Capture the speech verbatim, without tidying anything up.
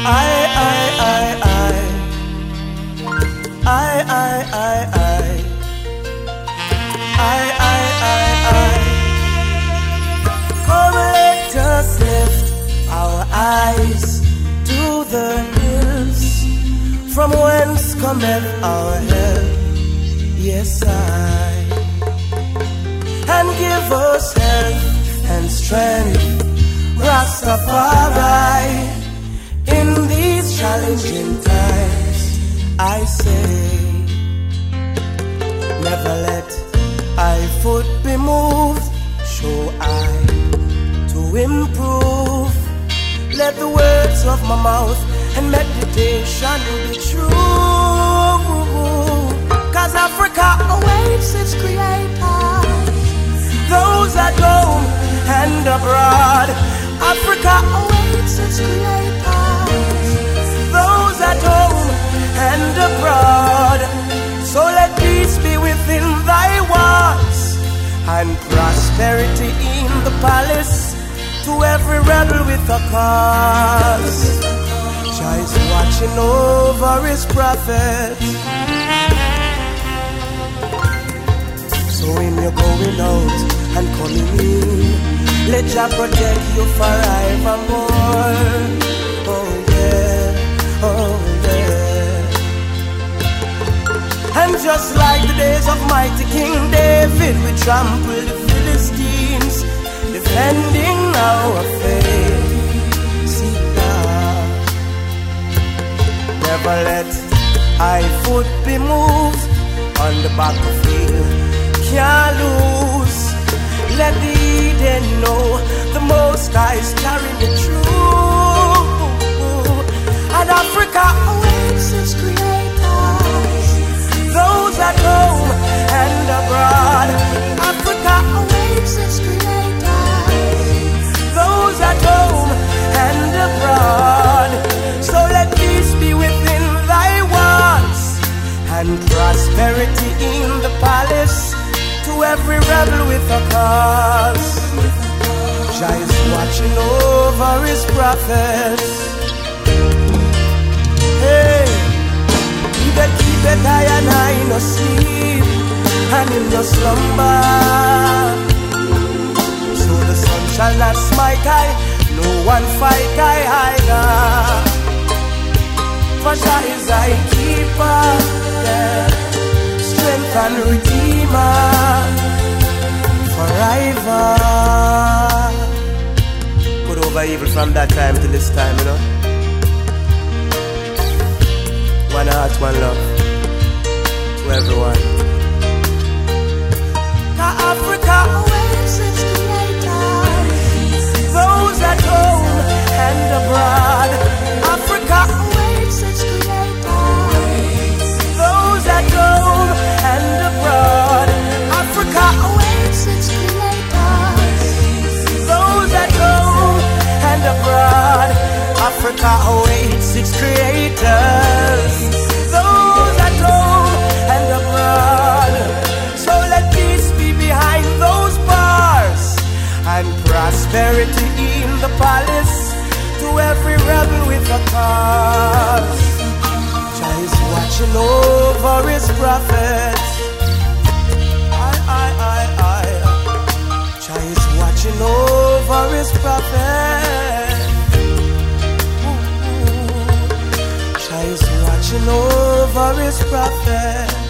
I, I, I, I, I, I, I, I, I, I, I, I. Come, let us lift our eyes to the hills, from whence cometh our help. Yes, I. And give us health and strength, Rastafari. In these challenging times, I say, never let I foot be moved. Show I to improve. Let the words of my mouth and meditation be true. Cause Africa awaits its creator. Those at home and abroad, Africa awaits its creator. Those at home and abroad, so let peace be within thy walls, and prosperity in the palace to every rebel with a cause. Jah is watching over his prophets. So when you're going out and coming in, let Jah protect you forevermore. Oh yeah, oh yeah. And just like the days of mighty King David, we trample the Philistines, defending our faith. See now, never let I foot be moved on the battlefield. Can't lose. Let the Eden know the Most High is carrying the truth. And Africa awaits its creators. Those at home and abroad, Africa awaits its creators. Those at home and abroad, so let peace be within thy walls, and prosperity in the palace to every rebel with a cause. Jah is watching over his prophets. Hey, he that keepeth I and I no sleep, and in no slumber. So the sun shall not smite I, no one fight I either. For Jah is thy keeper, yeah, strength and redeemer forever. Good over evil from that time to this time, you know. One heart, one love to everyone. Africa awaits its creator. Those at home and abroad, Africa awaits its creator. Those at home and abroad, Africa awaits its creator. Those at home and abroad, Africa awaits its creators. Those at home and abroad, so let peace be behind those bars, and prosperity in the palace to every rebel with a cause. Jah is watching over his prophets. I, I, I, I. Jah is watching over his prophets. Ooh, ooh. Jah is watching over his prophets.